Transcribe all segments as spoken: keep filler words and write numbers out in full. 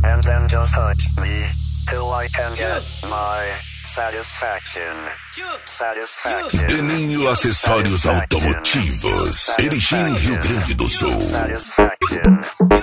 and then just hurt me till I can get my satisfaction. Satisfaction. Deninho Acessórios Automotivos. Erechim, Rio Grande do Sul. Satisfaction.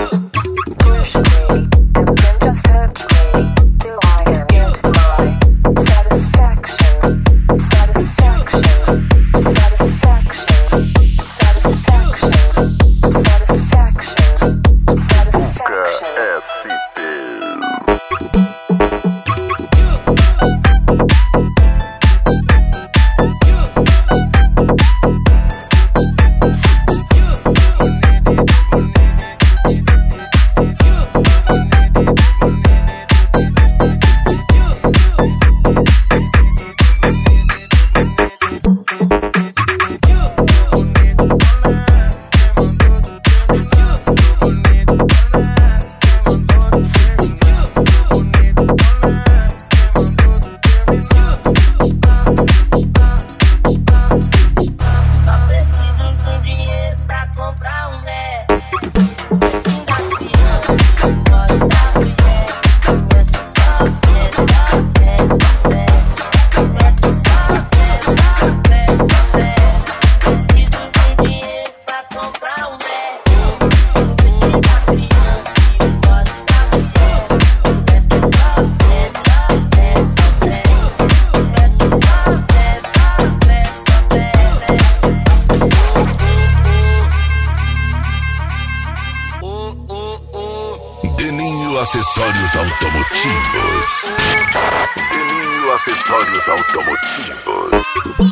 Deninho Acessórios Automotivos. Deninho Acessórios Automotivos.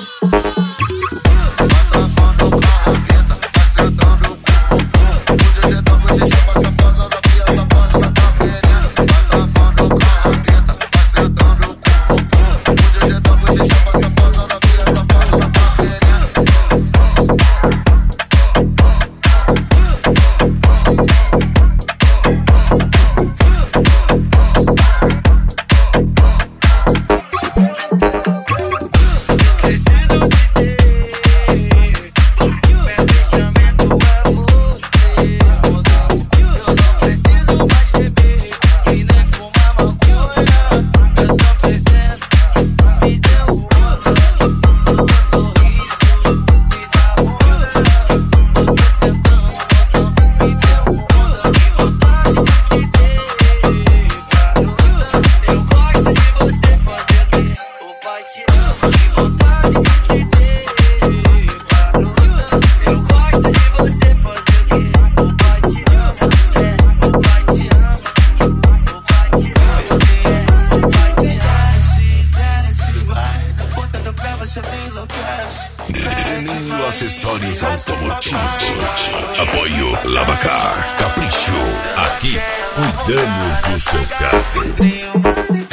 Deninho Acessórios Automotivos. Apoio Lavacar. Capricho. Aqui cuidamos do seu carro.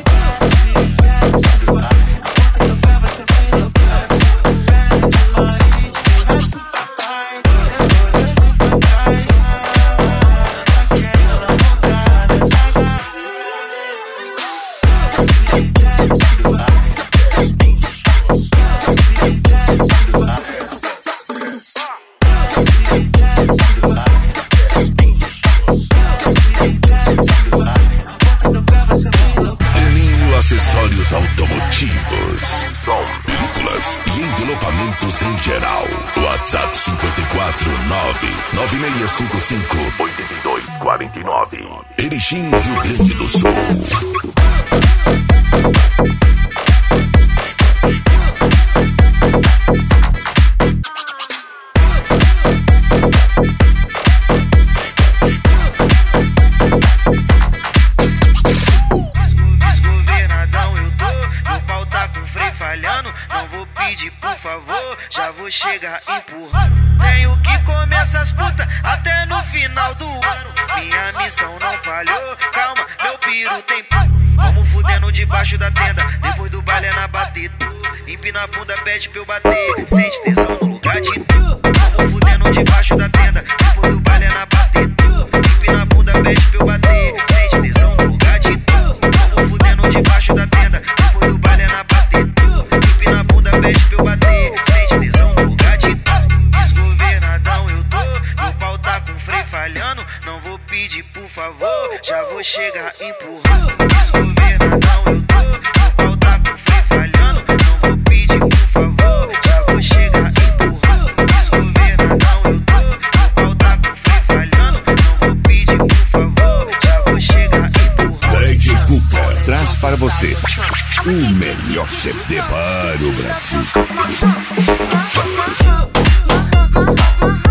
Acessórios automotivos, som, películas e envelopamentos em geral. WhatsApp cinco quatro nove nove seis cinco cinco oito dois quatro nove. Erechim, Rio Grande do Sul. Não vou pedir por favor, já vou chegar empurrando. Tenho que comer essas putas até no final do ano. Minha missão não falhou, calma, meu piru tem p***. Vamos fudendo debaixo da tenda, depois do baile é na batida. Empina a bunda, pede pra eu bater, sente tesão no lugar de tu. Vamos fudendo debaixo da tenda, depois do baile é na batida. Empina a bunda, pede pra eu bater, sente tesão no lugar de tu. Vamos fudendo debaixo da tenda, depois do baile é na batida. Empina a bunda, pede pra eu bater, sente tesão no lugar de tu. Desgovernadão eu tô, meu pau tá com freio falhando. Não vou pedir por favor, favor, já vou chegar empurrando. Desgovernadão eu tô, o pau tá com freio falhando. Não vou pedir por favor, já vou chegar empurrando. Desgovernadão eu tô, o pau tá com freio falhando. Não vou pedir por favor, já vou chegar empurrando. D J Cuca traz para você o melhor C D para o Brasil.